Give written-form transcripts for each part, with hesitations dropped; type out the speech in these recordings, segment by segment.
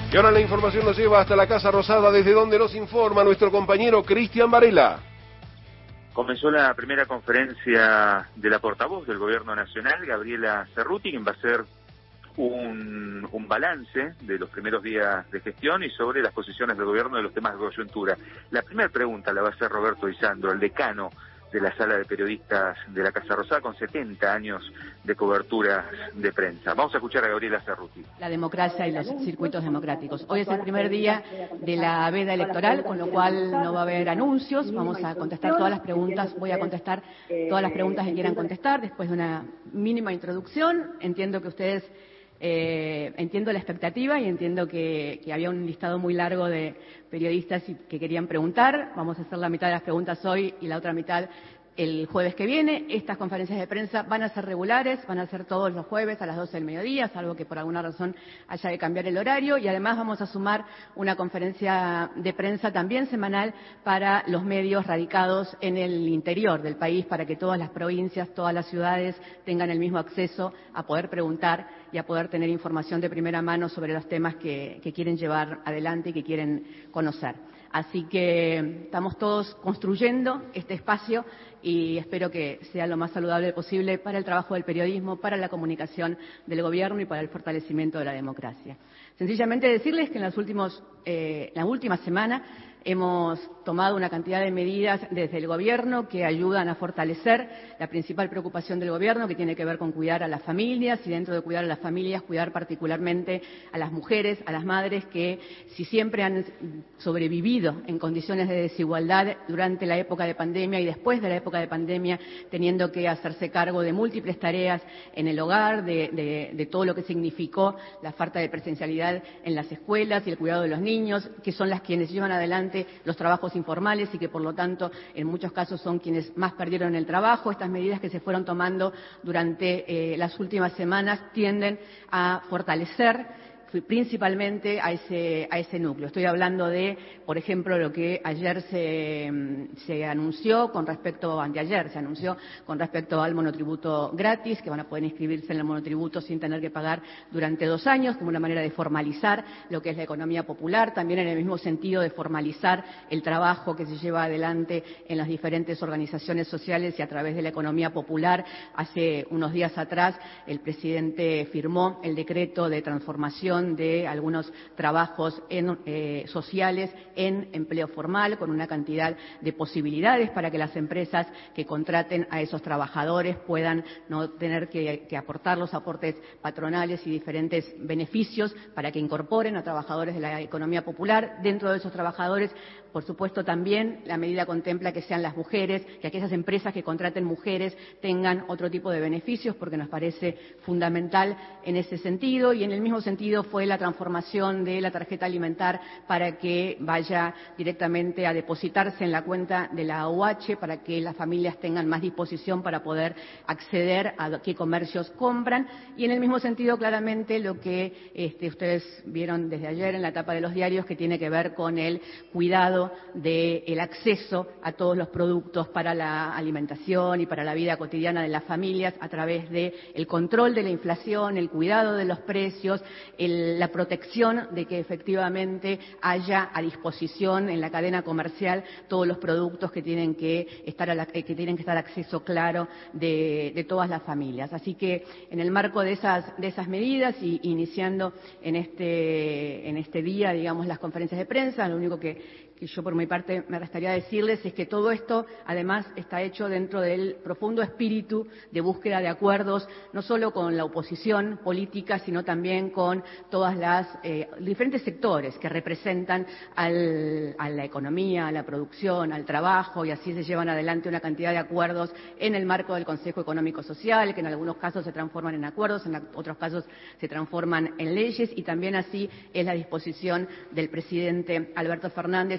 Y ahora la información nos lleva hasta la Casa Rosada, desde donde nos informa nuestro compañero Cristian Varela. Comenzó la primera conferencia de la portavoz del Gobierno Nacional, Gabriela Cerruti, quien va a hacer un balance de los primeros días de gestión y sobre las posiciones del Gobierno de los temas de coyuntura. La primera pregunta la va a hacer Roberto Isandro, el decano de la Sala de Periodistas de la Casa Rosada, con 70 años de cobertura de prensa. Vamos a escuchar a Gabriela Cerruti. La democracia y los circuitos democráticos. Hoy es el primer día de la veda electoral, con lo cual no va a haber anuncios. Vamos a contestar todas las preguntas. Voy a contestar todas las preguntas que quieran contestar después de una mínima introducción. Entiendo que ustedes... entiendo la expectativa y entiendo que había un listado muy largo de periodistas que querían preguntar. Vamos a hacer la mitad de las preguntas hoy y la otra mitad el jueves que viene. Estas conferencias de prensa van a ser regulares, van a ser todos los jueves a las 12 del mediodía, salvo que por alguna razón haya de cambiar el horario, y además vamos a sumar una conferencia de prensa también semanal para los medios radicados en el interior del país, para que todas las provincias, todas las ciudades tengan el mismo acceso a poder preguntar y a poder tener información de primera mano sobre los temas que quieren llevar adelante y que quieren conocer. Así que estamos todos construyendo este espacio y espero que sea lo más saludable posible para el trabajo del periodismo, para la comunicación del Gobierno y para el fortalecimiento de la democracia. Sencillamente decirles que en la última semana hemos tomado una cantidad de medidas desde el Gobierno que ayudan a fortalecer la principal preocupación del Gobierno, que tiene que ver con cuidar a las familias, y dentro de cuidar a las familias, cuidar particularmente a las mujeres, a las madres que, si siempre han sobrevivido en condiciones de desigualdad durante la época de pandemia y después de la época de pandemia, teniendo que hacerse cargo de múltiples tareas en el hogar, de todo lo que significó la falta de presencialidad en las escuelas y el cuidado de los niños, que son las quienes llevan adelante los trabajos informales y que por lo tanto en muchos casos son quienes más perdieron el trabajo. Estas medidas que se fueron tomando durante las últimas semanas tienden a fortalecer principalmente a ese núcleo. Estoy hablando de, por ejemplo, lo que ayer se anunció con respecto, anteayer se anunció con respecto al monotributo gratis, que van a poder inscribirse en el monotributo sin tener que pagar durante 2 años, como una manera de formalizar lo que es la economía popular, también en el mismo sentido de formalizar el trabajo que se lleva adelante en las diferentes organizaciones sociales y a través de la economía popular. Hace unos días atrás el presidente firmó el decreto de transformación de algunos trabajos sociales en empleo formal, con una cantidad de posibilidades para que las empresas que contraten a esos trabajadores puedan no tener que aportar los aportes patronales y diferentes beneficios para que incorporen a trabajadores de la economía popular. Dentro de esos trabajadores, por supuesto, también la medida contempla que sean las mujeres, que aquellas empresas que contraten mujeres tengan otro tipo de beneficios, porque nos parece fundamental en ese sentido. Y en el mismo sentido fue la transformación de la tarjeta alimentar para que vaya directamente a depositarse en la cuenta de la AUH, para que las familias tengan más disposición para poder acceder a qué comercios compran. Y en el mismo sentido, claramente, lo que ustedes vieron desde ayer en la tapa de los diarios, que tiene que ver con el cuidado del acceso a todos los productos para la alimentación y para la vida cotidiana de las familias a través del control de la inflación, el cuidado de los precios, la protección de que efectivamente haya a disposición en la cadena comercial todos los productos que tienen que estar acceso claro de todas las familias. Así que en el marco de esas medidas y iniciando en este día, digamos, las conferencias de prensa, lo único que yo por mi parte me restaría decirles es que todo esto además está hecho dentro del profundo espíritu de búsqueda de acuerdos, no solo con la oposición política, sino también con todas las diferentes sectores que representan a la economía, a la producción, al trabajo, y así se llevan adelante una cantidad de acuerdos en el marco del Consejo Económico Social, que en algunos casos se transforman en acuerdos, en otros casos se transforman en leyes, y también así es la disposición del presidente Alberto Fernández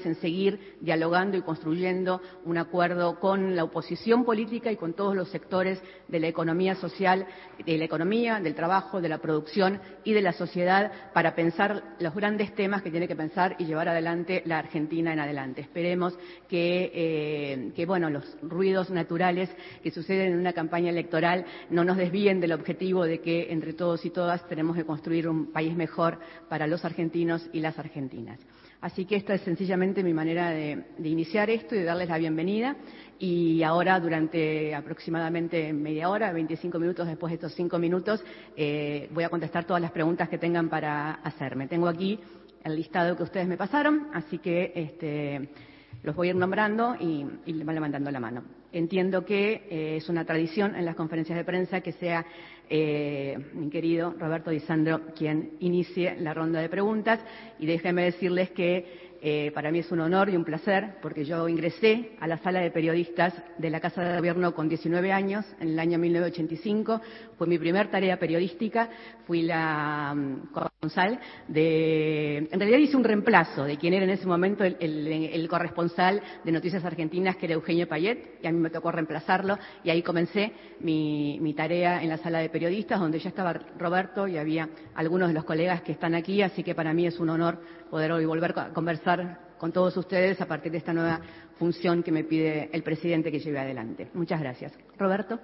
en seguir dialogando y construyendo un acuerdo con la oposición política y con todos los sectores de la economía social, de la economía, del trabajo, de la producción y de la sociedad para pensar los grandes temas que tiene que pensar y llevar adelante la Argentina en adelante. Esperemos que los ruidos naturales que suceden en una campaña electoral no nos desvíen del objetivo de que entre todos y todas tenemos que construir un país mejor para los argentinos y las argentinas. Así que esta es sencillamente mi manera de iniciar esto y de darles la bienvenida. Y ahora, durante aproximadamente media hora, 25 minutos después de estos 5 minutos, voy a contestar todas las preguntas que tengan para hacerme. Tengo aquí el listado que ustedes me pasaron, así que los voy a ir nombrando y le van levantando la mano. Entiendo que es una tradición en las conferencias de prensa que sea mi querido Roberto Di Sandro quien inicie la ronda de preguntas, y déjenme decirles que para mí es un honor y un placer, porque yo ingresé a la sala de periodistas de la Casa de Gobierno con 19 años, en el año 1985, fue mi primer tarea periodística, fui la corresponsal en realidad hice un reemplazo de quien era en ese momento el corresponsal de Noticias Argentinas, que era Eugenio Payet, y a mí me tocó reemplazarlo, y ahí comencé mi tarea en la sala de periodistas, donde ya estaba Roberto y había algunos de los colegas que están aquí, así que para mí es un honor poder hoy volver a conversar con todos ustedes a partir de esta nueva función que me pide el presidente que lleve adelante. Muchas gracias. Roberto.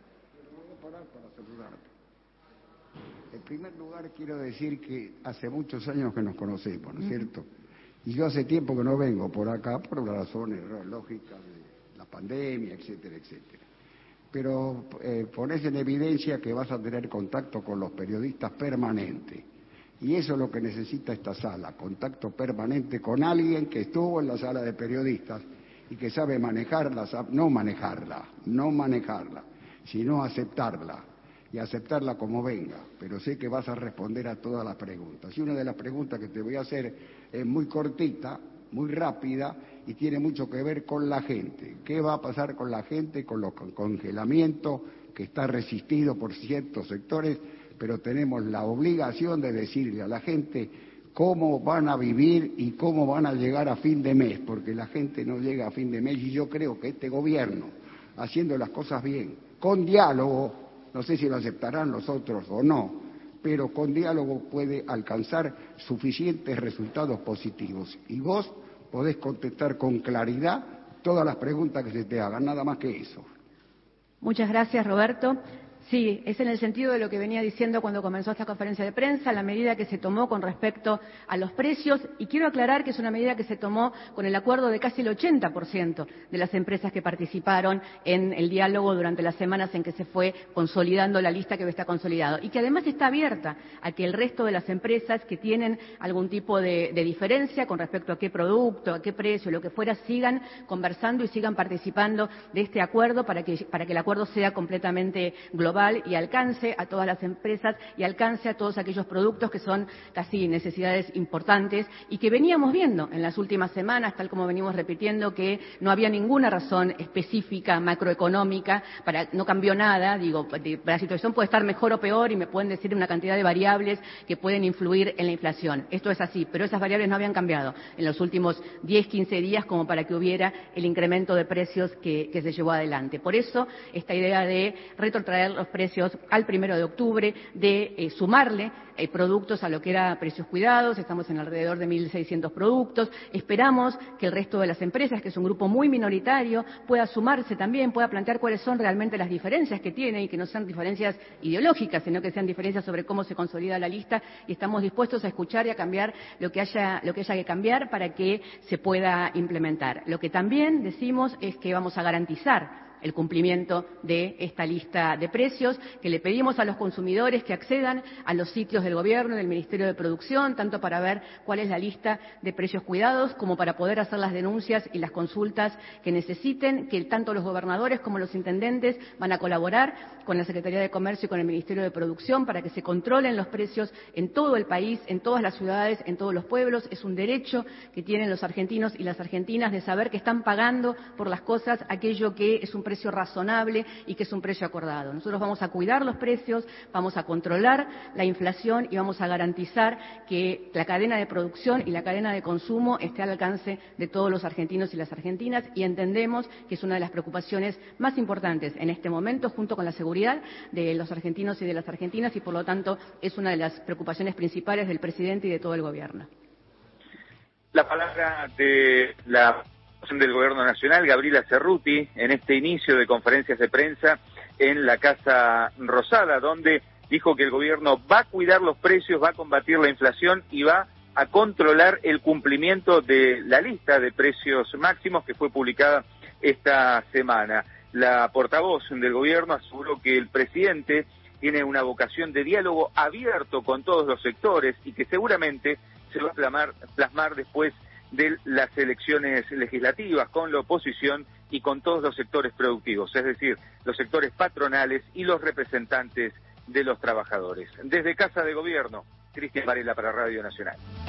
En primer lugar, quiero decir que hace muchos años que nos conocemos, ¿no es cierto? Y yo hace tiempo que no vengo por acá por razones lógicas de la pandemia, etcétera, etcétera. Pero pones en evidencia que vas a tener contacto con los periodistas permanente. Y eso es lo que necesita esta sala, contacto permanente con alguien que estuvo en la sala de periodistas y que sabe manejarla, no manejarla, sino aceptarla, y aceptarla como venga. Pero sé que vas a responder a todas las preguntas. Y una de las preguntas que te voy a hacer es muy cortita, muy rápida, y tiene mucho que ver con la gente. ¿Qué va a pasar con la gente, con los congelamientos que está resistido por ciertos sectores? Pero tenemos la obligación de decirle a la gente cómo van a vivir y cómo van a llegar a fin de mes, porque la gente no llega a fin de mes, y yo creo que este gobierno, haciendo las cosas bien, con diálogo, no sé si lo aceptarán los otros o no, pero con diálogo puede alcanzar suficientes resultados positivos. Y vos podés contestar con claridad todas las preguntas que se te hagan, nada más que eso. Muchas gracias, Roberto. Sí, es en el sentido de lo que venía diciendo cuando comenzó esta conferencia de prensa, la medida que se tomó con respecto a los precios, y quiero aclarar que es una medida que se tomó con el acuerdo de casi el 80% de las empresas que participaron en el diálogo durante las semanas en que se fue consolidando la lista que está consolidado, y que además está abierta a que el resto de las empresas que tienen algún tipo de diferencia con respecto a qué producto, a qué precio, lo que fuera, sigan conversando y sigan participando de este acuerdo para que el acuerdo sea completamente global y alcance a todas las empresas y alcance a todos aquellos productos que son casi necesidades importantes y que veníamos viendo en las últimas semanas, tal como venimos repitiendo, que no había ninguna razón específica macroeconómica, no cambió nada, la situación puede estar mejor o peor y me pueden decir una cantidad de variables que pueden influir en la inflación. Esto es así, pero esas variables no habían cambiado en los últimos 10, 15 días como para que hubiera el incremento de precios que se llevó adelante. Por eso, esta idea de retrotraer los precios al 1 de octubre, de sumarle productos a lo que era precios cuidados, estamos en alrededor de 1.600 productos, esperamos que el resto de las empresas, que es un grupo muy minoritario, pueda sumarse también, pueda plantear cuáles son realmente las diferencias que tiene y que no sean diferencias ideológicas, sino que sean diferencias sobre cómo se consolida la lista, y estamos dispuestos a escuchar y a cambiar lo que haya que cambiar para que se pueda implementar. Lo que también decimos es que vamos a garantizar el cumplimiento de esta lista de precios, que le pedimos a los consumidores que accedan a los sitios del Gobierno y del Ministerio de Producción, tanto para ver cuál es la lista de precios cuidados, como para poder hacer las denuncias y las consultas que necesiten, que tanto los gobernadores como los intendentes van a colaborar con la Secretaría de Comercio y con el Ministerio de Producción para que se controlen los precios en todo el país, en todas las ciudades, en todos los pueblos. Es un derecho que tienen los argentinos y las argentinas de saber que están pagando por las cosas aquello que es un precio precio razonable y que es un precio acordado. Nosotros vamos a cuidar los precios, vamos a controlar la inflación y vamos a garantizar que la cadena de producción y la cadena de consumo esté al alcance de todos los argentinos y las argentinas, y entendemos que es una de las preocupaciones más importantes en este momento, junto con la seguridad de los argentinos y de las argentinas, y por lo tanto es una de las preocupaciones principales del presidente y de todo el gobierno. La palabra de la del Gobierno Nacional, Gabriela Cerruti, en este inicio de conferencias de prensa en la Casa Rosada, donde dijo que el gobierno va a cuidar los precios, va a combatir la inflación y va a controlar el cumplimiento de la lista de precios máximos que fue publicada esta semana. La portavoz del gobierno aseguró que el presidente tiene una vocación de diálogo abierto con todos los sectores y que seguramente se va a plasmar después de las elecciones legislativas con la oposición y con todos los sectores productivos, es decir, los sectores patronales y los representantes de los trabajadores. Desde Casa de Gobierno, Cristian Varela para Radio Nacional.